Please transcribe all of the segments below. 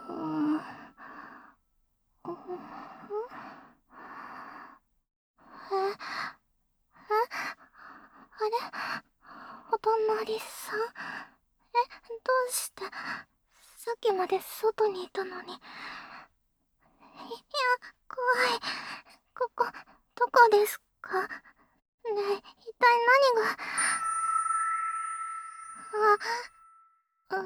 うん、あれ、お隣さん。どうして、さっきまで外にいたのに。いや、怖い。ここ、どこですか？ねえ、一体何が。うん、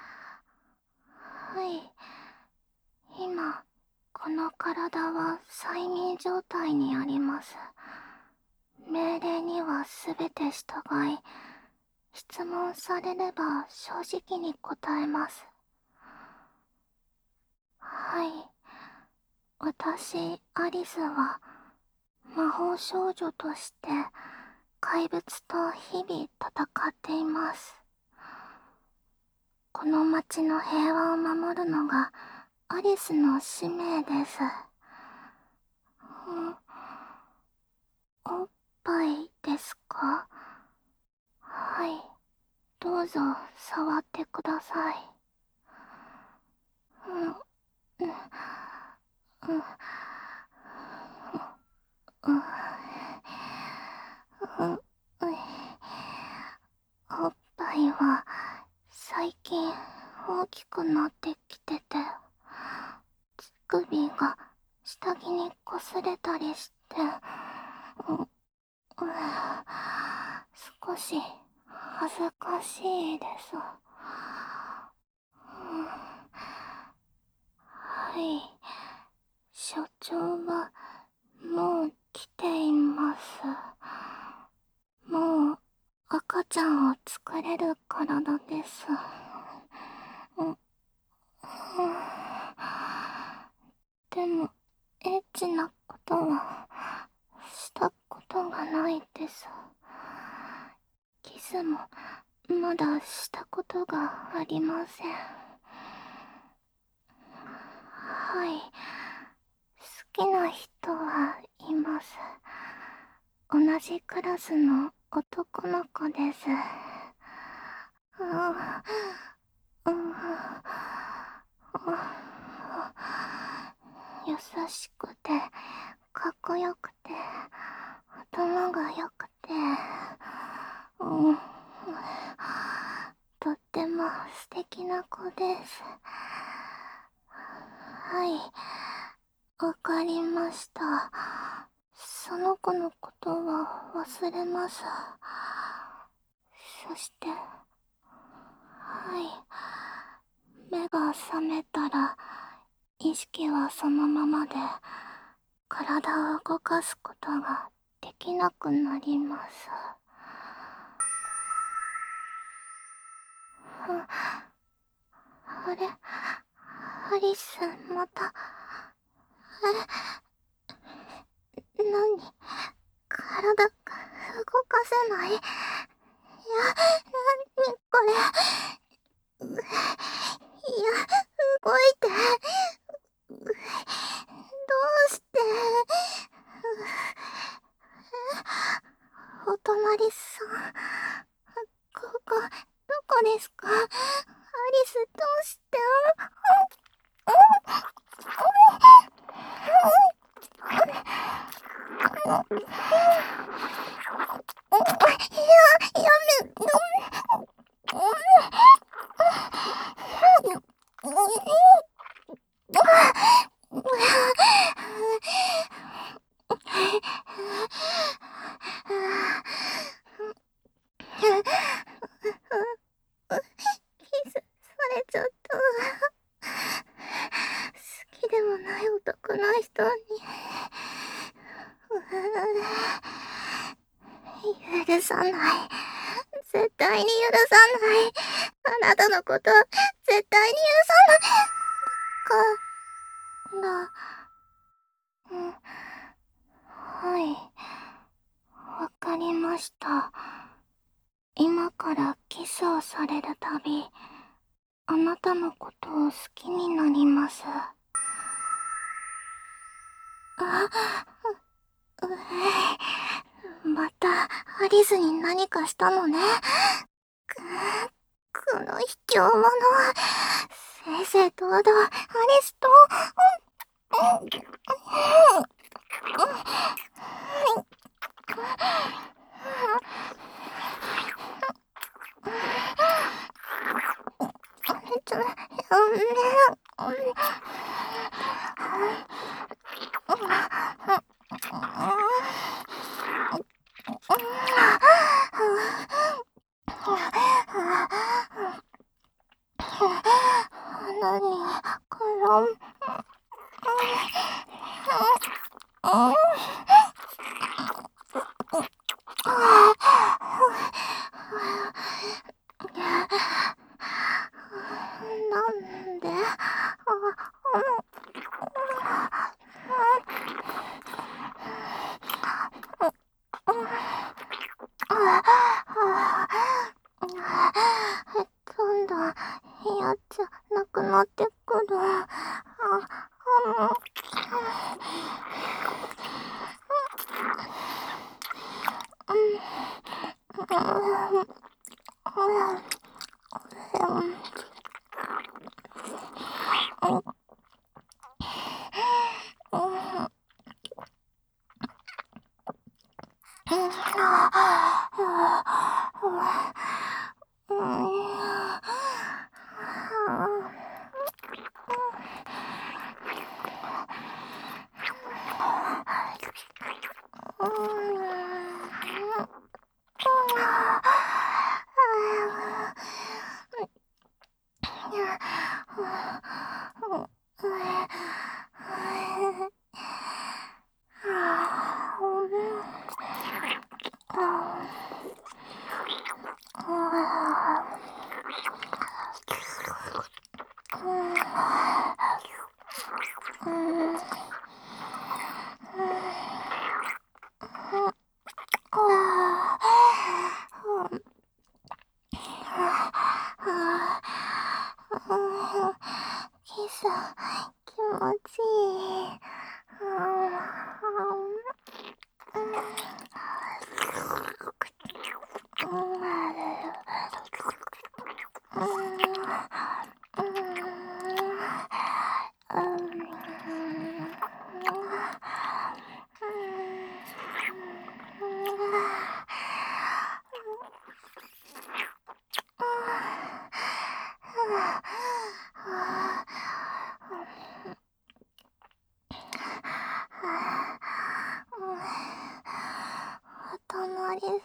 はい。今、この体は催眠状態にあります。命令にはすべて従い、質問されれば正直に答えます。はい。私、アリスは、魔法少女として怪物と日々戦っています。この町の平和を守るのがアリスの使命です。おっぱいですか？はい。どうぞ触ってください。うん、うん、うん、うん、うん、おっぱいは最近大きくなってきてて、乳首が下着に擦れたりして、うん、うん、少し恥ずかしいです。はい。所長はもう来ています。もう赤ちゃんを作れる体です。うん、うん、でもエッチなことはしたことがないです。キスもまだしたことがありません。はい。好きな人はいます。同じクラスの男の子です。うん、うん、優しくてかっこよくて頭が良くて、うん、とっても素敵な子です。はい、わかりました。その子のことは忘れます。そして、はい、目が覚めたら意識はそのままで、体を動かすことができなくなります。あれ、アリス、また。何、体が動かせない。いや、何これ。いや、動いて。どうして。お隣さん、こ、どこですか？アリス、どうして。やキスされちゃった。好きでもない男の人に。許さない。絶対に許さない。あなたのこと、絶対に許さない。うん、はい。わかりました。今からキスをされるたび、あなたのことを好きになります。また、アリスに何かしたのね。この卑怯者は、 正々堂々アリスと、何からなんでどんどん嫌じゃなくなってくる。キス気持ちいい。お隣さん、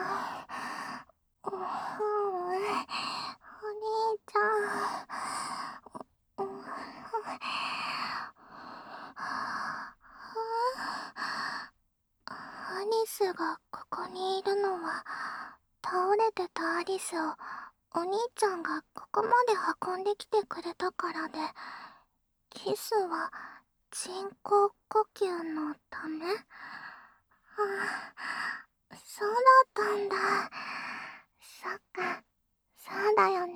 お兄ちゃん、アリスがここにいるのは、倒れてたアリスをお兄ちゃんがここまで運んできてくれたからで、キスは人工呼吸のため？そうだったんだ。そっか、そうだよね。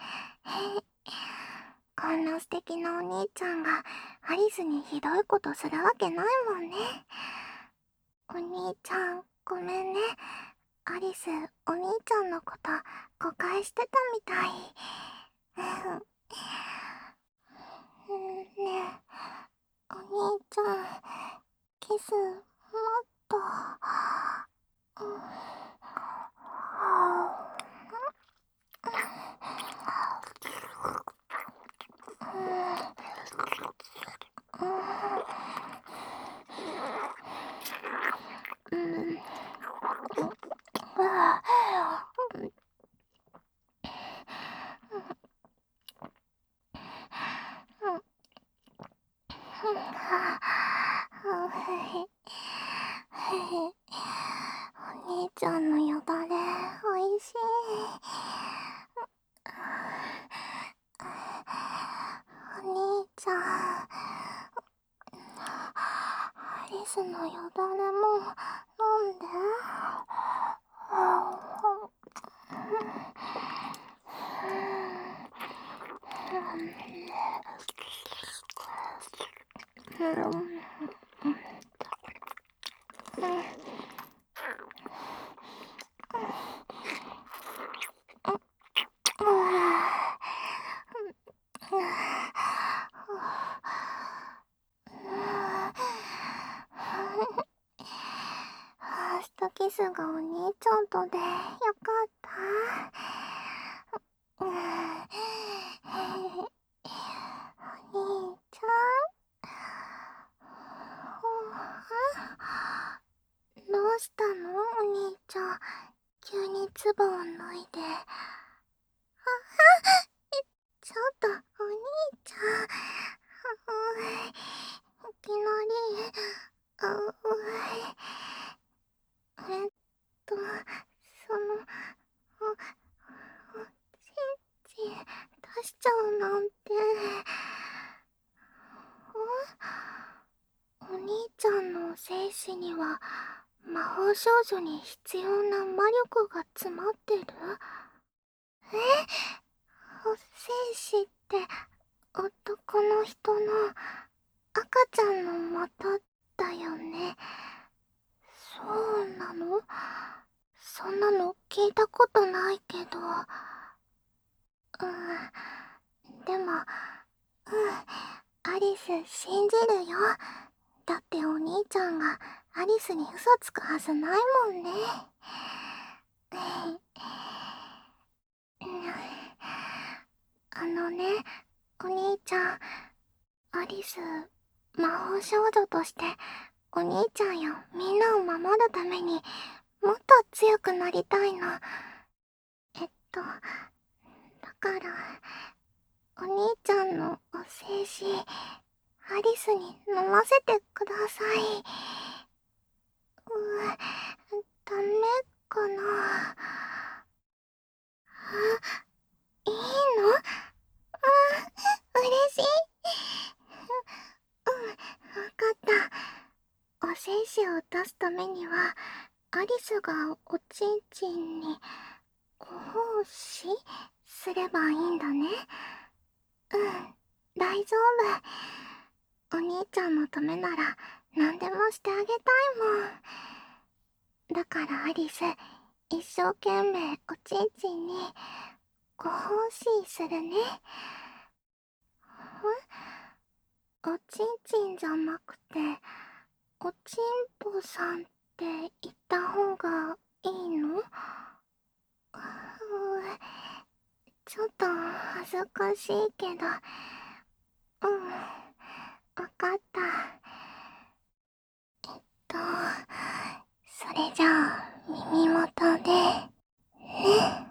こんな素敵なお兄ちゃんがアリスにひどいことするわけないもんね。お兄ちゃん、ごめんね。アリス、お兄ちゃんのこと誤解してたみたい。ねえ、お兄ちゃん、キス、もっと。お兄ちゃんのよだれ、おいしい。お兄ちゃん、アリスのよだれも飲んで。 リスがお兄ちゃんとでよかった。お兄ちゃん。どうしたのお兄ちゃん。急に唾を抜いて。ちょっとお兄ちゃん。いきなり。えっと、その、おちんちん出しちゃうなんて。お兄ちゃんの精子には魔法少女に必要な魔力が詰まってる？精子って男の人の赤ちゃんの元だよね。そうなの？そんなの聞いたことないけど。でも、アリス信じるよ。だってお兄ちゃんがアリスに嘘つくはずないもんね。お兄ちゃん、アリス、魔法少女としてお兄ちゃんやみんなを守るためにもっと強くなりたいの。だからお兄ちゃんのお精子アリスに飲ませてください。ダメかな。いいの？嬉しい。わかった。お精子を出すためにはアリスがおちんちんにご奉仕すればいいんだね。大丈夫。お兄ちゃんのためなら何でもしてあげたいもん。だからアリス、一生懸命おちんちんにご奉仕するね。おちんちんじゃなくて、おちんぽさんって言った方がいいの？ちょっと恥ずかしいけど。わかった。と、それじゃあ、耳元で、ね。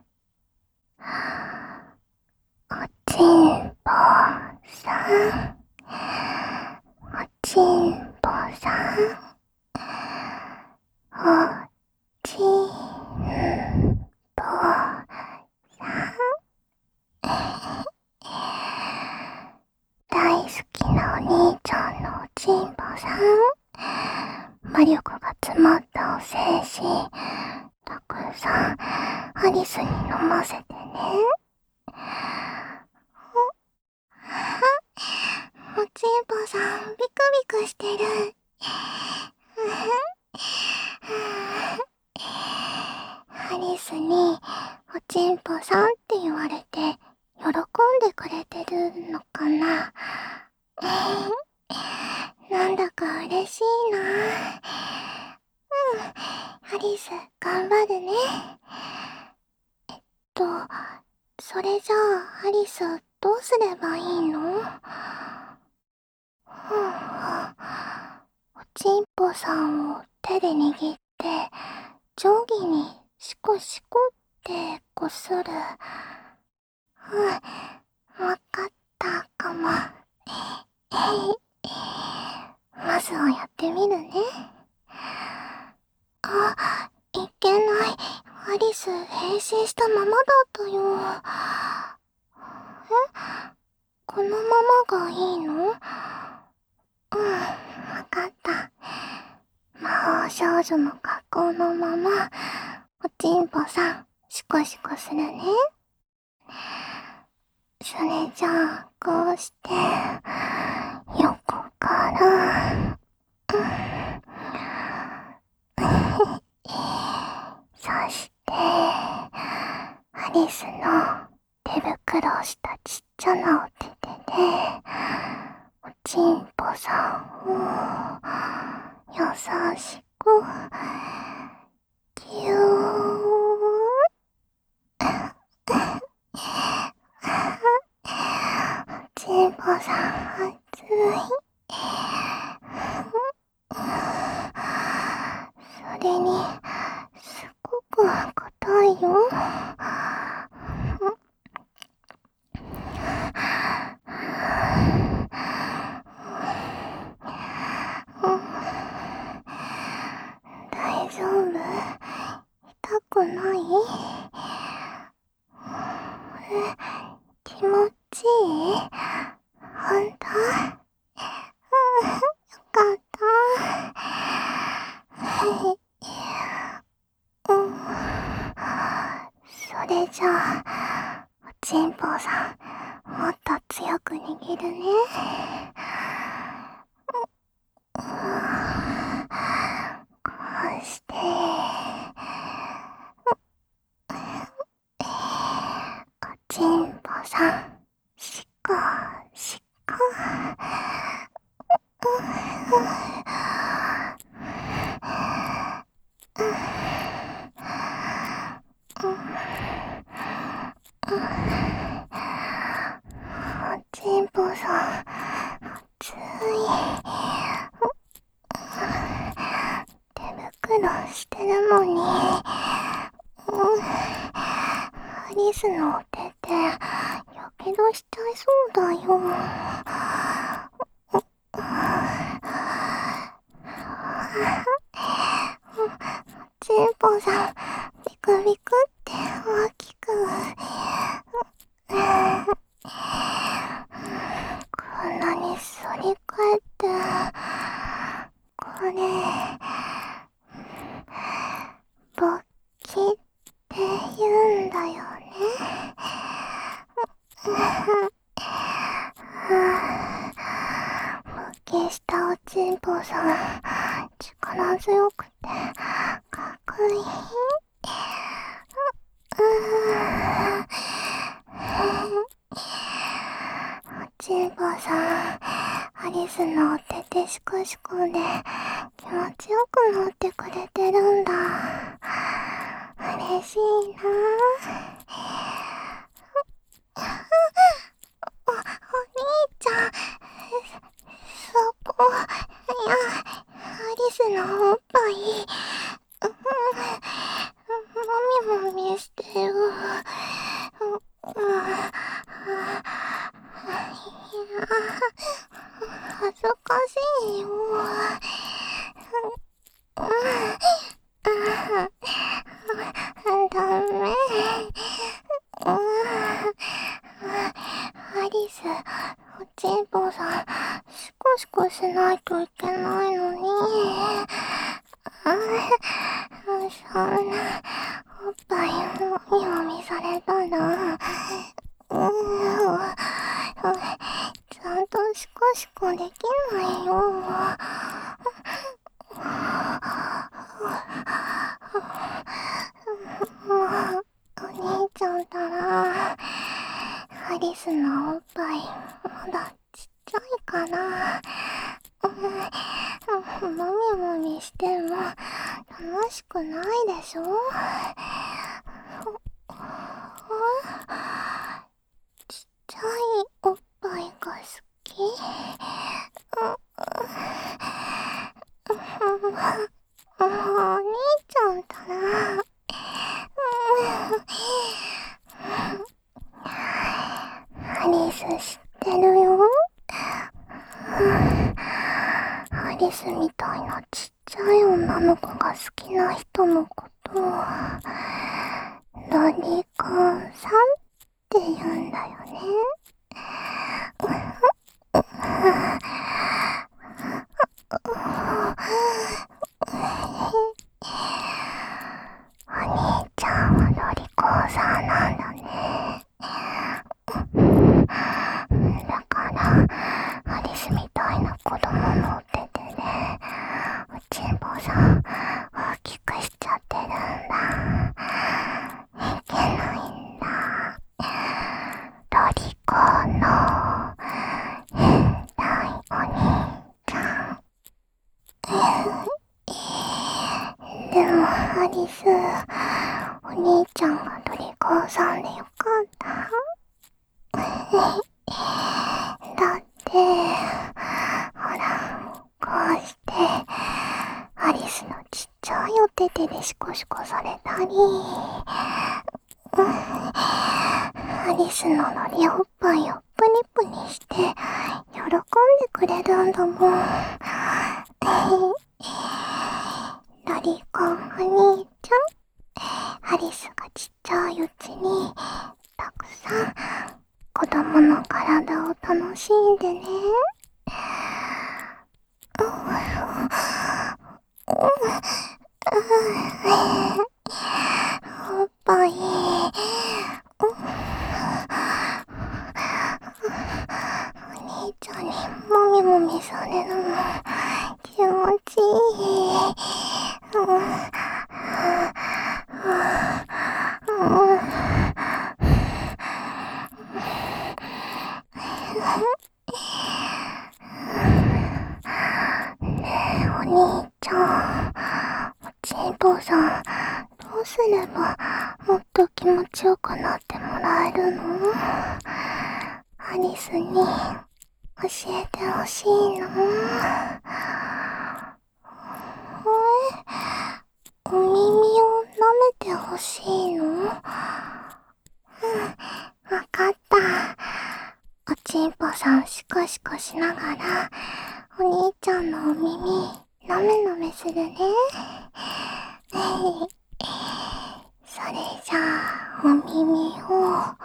おちんぽさん。おちんぽさん。おちんぽさん。大好きなお兄ちゃんのおちんぽさん。魔力が詰まったお精子、たくさんアリスに飲ませてね。おちんぽさん、ビクビクしてる。アリスにおちんぽさんって言われて喜んでくれてるのかな。なんだか嬉しいな。アリス頑張るね。と、それじゃあアリスどうすればいいの？おちんぽさんを手で握って定規にシコシコってこする。わかったかも。まずはやってみるね。いけない。アリス変身したままだったよ。このままがいいの？わかった。魔法少女の格好のまま、おちんぽさん、シコシコするね。それじゃあ、こうして、横から、そして、アリスの手袋をしたちっちゃなお手手で、おちんぽさんを優しくぎゅー。ちんぽさん、熱い。それに、すっごく硬いよ。大丈夫？痛くない？気持ちいい？ほんと？よかった。それじゃあ、おちんぽさん、もっと強く握るね。こうして、おちんぽさん、しこしこ。おちんぽさん、熱い。手袋してるのに、アリスのお手ってやけどしちゃいそうだよ。ちんぽさん、ビクビクって大きく。こんなに反り返って、これ、勃起って言うんだよね。勃起したおちんぽさん、力強くてかっこいい。おちんぽさん、アリスのお手でシコシコで気持ちよくなってくれてるんだ。嬉しいな。お兄ちゃん、そこ、いや、アリスのおっぱい、もみもみしてよ。恥ずかしいよ。ダメ。アリス、おちんぽさん、シコシコしないといけないのに。そんな、おっぱいもみもみされたら、ちゃんとシコシコできないよ。もう、お兄ちゃんたら、アリスのおっぱい、まだちっちゃいから、もみもみしても楽しくないでしょ？ちっちゃいおっぱいが好き？お兄ちゃんたら、アリス知ってるよ。アリスみたいなちっちゃい女の子が好きな人のことをロリコンさんって言うんだよね。お兄ちゃんはロリコンさんなんだね。だからアリスみたいな子供のお手でね、おちんぽさん 。お兄ちゃんがトリコさんでよかった。だって、ほら、こうして、アリスのちっちゃいお手手でシコシコされたり、アリスののりおっぱいをプニプニして、喜んでくれるんだもん。ロリコンお兄ちゃん、アリスがちっちゃいうちに、たくさん子供の体を楽しんでね。おっぱい、お兄ちゃんにもみもみされるの気持ちいい。ねえお兄ちゃん、おちんぽさん、どうすればもっと気持ちよくなってもらえるの？アリスに教えてほしいの。お耳を舐めてほしいの？わかった。おちんぽさんシコシコしながら、お兄ちゃんのお耳、なめなめするね。それじゃあ、お耳を、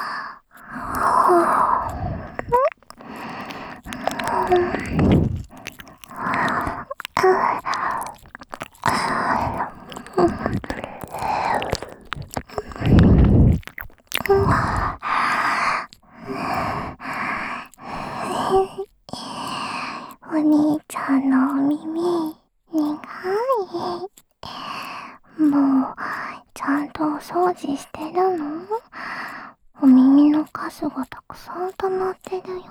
お兄ちゃんのお耳、苦い。もう、ちゃんとお掃除してるの？お耳のカスがたくさん溜まってるよ。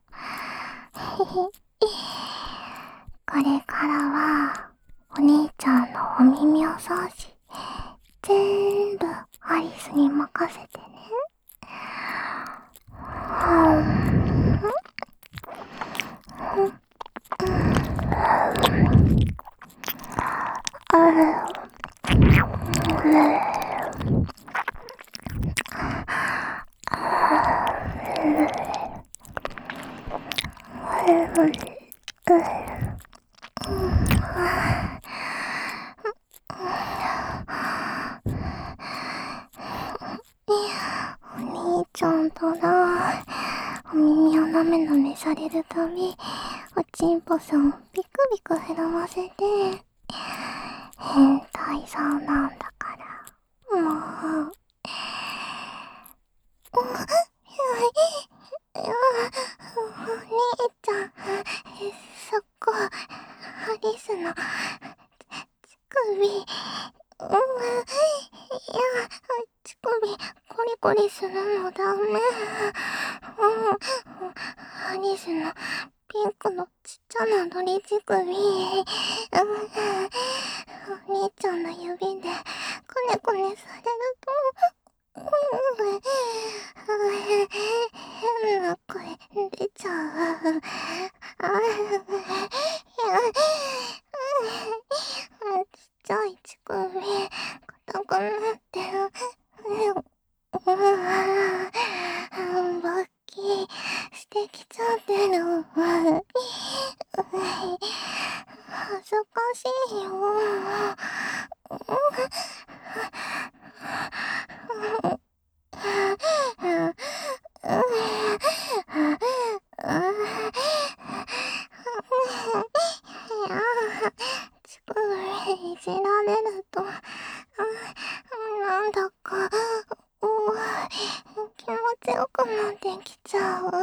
これからは、お兄ちゃんのお耳お掃除、全部アリスに任せてね。お兄ちゃんとな、お耳をなめなめされるたび、おちんぽさんをビクビク膨らませて、変態さんなんだから、もう。お兄ちゃん、そこ、アリスの乳首、いや、乳首、コリコリするのダメ。アリスのピンクのちっちゃな鳥乳首、お兄ちゃんの指でくねくねされると、変な声出ちゃう。ちっちゃい乳首、硬くなってる。勃起してきちゃってる。恥ずかしいよ。乳首いじられると、なんだか、気持ちよくなってきちゃう。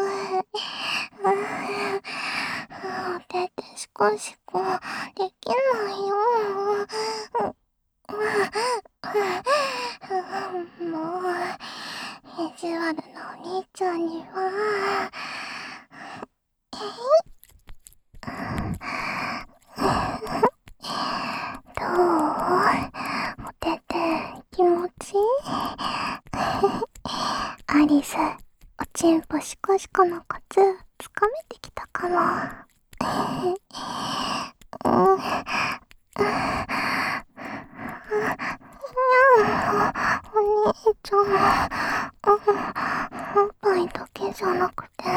お手手シコシコできないよ。もう、意地悪なお兄ちゃんには、どう？お手アリス、おちんぽシコシコのコツつかめてきたかも。お兄ちゃん、おっぱいだけじゃなくて、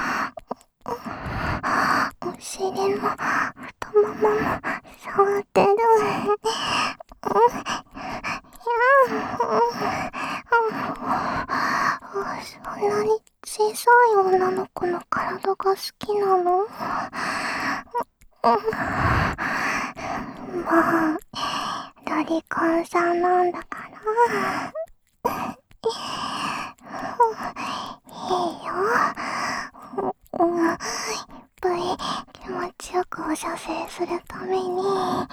お尻も太ももも触ってる。そんなに小さい女の子の体が好きなの？まあ、ロリコンさんなんだから。いいよ。いっぱい気持ちよくお射精するために、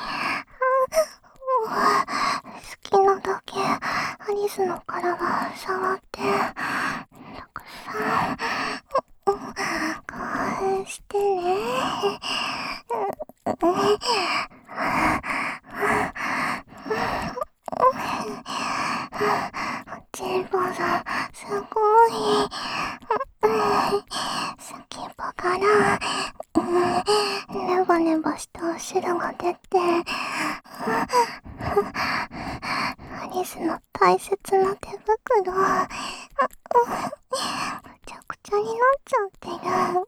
好きなだけアリスの体触って、たくさん興奮してね。チンポさん、すごい。先っぽからネバネバしたお汁が出て、アリスの大切な手袋、ぐちゃくちゃになっちゃってる。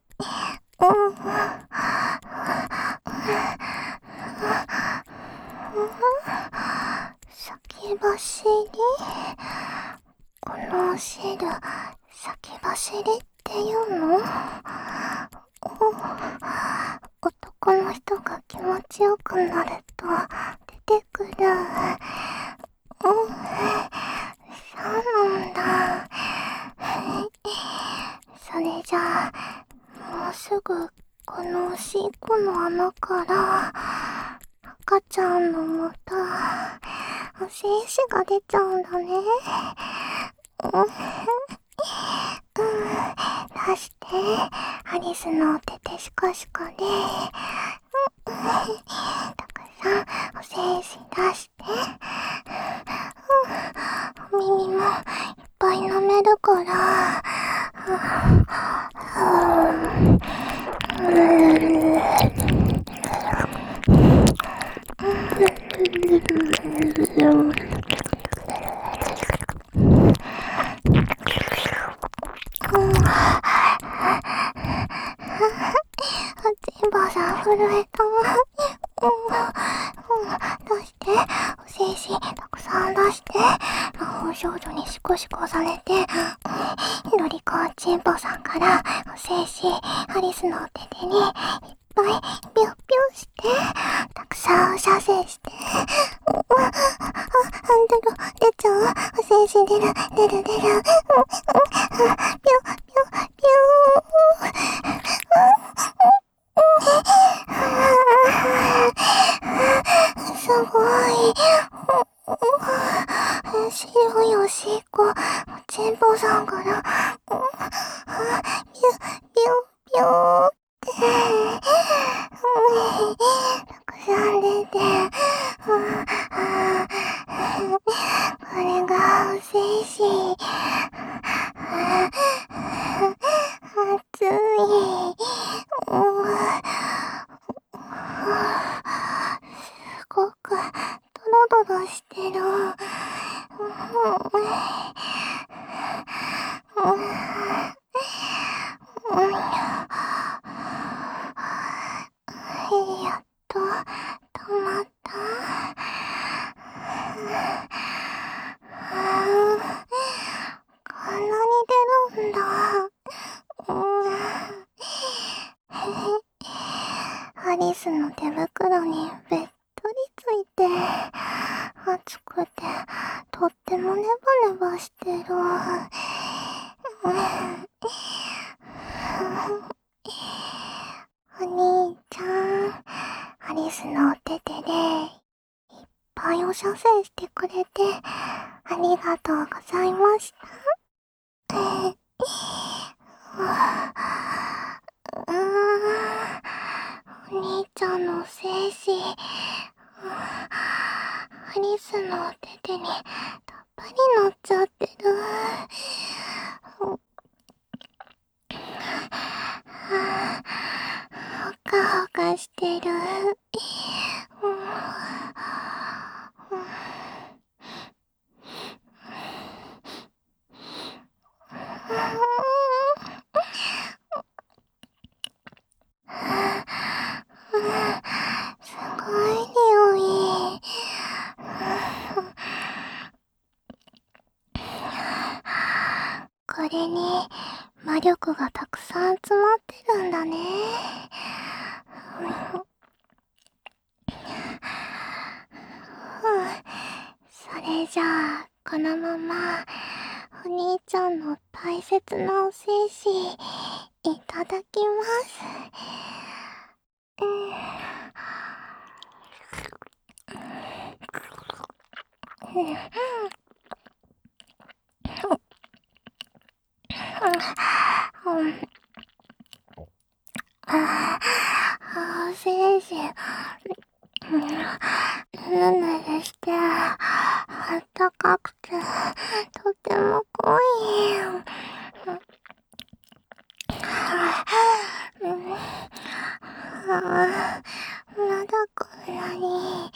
先走り？このお汁、先走りっていうの？男の人が気持ちよくなると出てくる。そうなんだ。それじゃあ、もうすぐこのおしっこの穴から赤ちゃんのまたお精子が出ちゃうんだね。出して、アリスのお手手シコシコで、たくさんお精子出して、お耳もいっぱい舐めるから、チンバさん震えた。出して、お精子たくさん出して、魔法少女にシコシコされて、ロリコンチンポさんからお精子アリスのお手手にいっぱいピュッピュッして、たくさんお射精して、出ちゃう。お精子出る。ピュッピュッピュすごい。白いおしっこ、チンポさんから、ピュッピュッピュッって、たくさん出て、これがお精子。熱い。すごくドロドロしてる。やっと止まった。こんなに出るんだ。アリスの手袋にべっとりついて、熱くてとってもネバネバしてる。お兄ちゃん、アリスのお手手でいっぱいお射精してくれてありがとうございました。お兄ちゃんの精子、アリスのお手手にたっぷり乗っちゃってる。 してる。すごい匂い。これに魔力がたくさん詰まってるんだね。それじゃあこのままお兄ちゃんの大切なお精子いただきます。お精子ぬぬるしてあったかくてとても濃い。まだこんなに。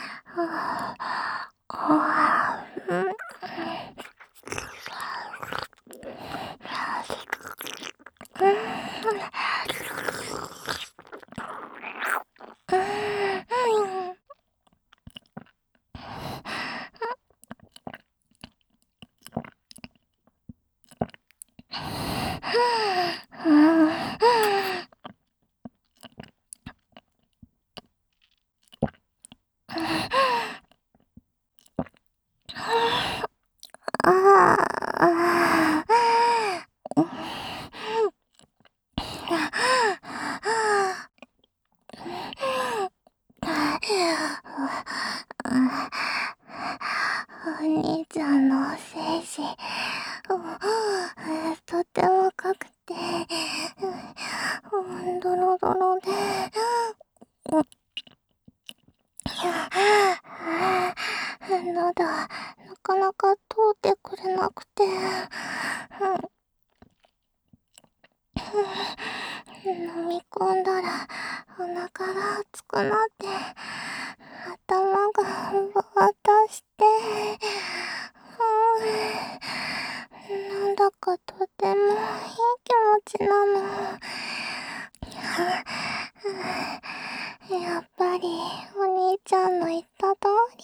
お兄ちゃんの精子、とても赤くて、ドロドロで、喉、なかなか通ってくれなくて、飲み込んだらお腹が熱くなって、頭がぼーっとして、なんだかとてもいい気持ちなの。やっぱりお兄ちゃんの言った通り、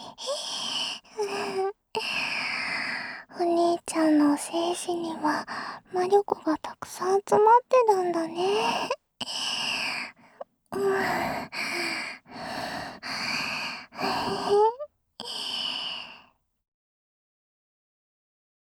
お兄ちゃんの精子には魔力がたくさん詰まってるんだね。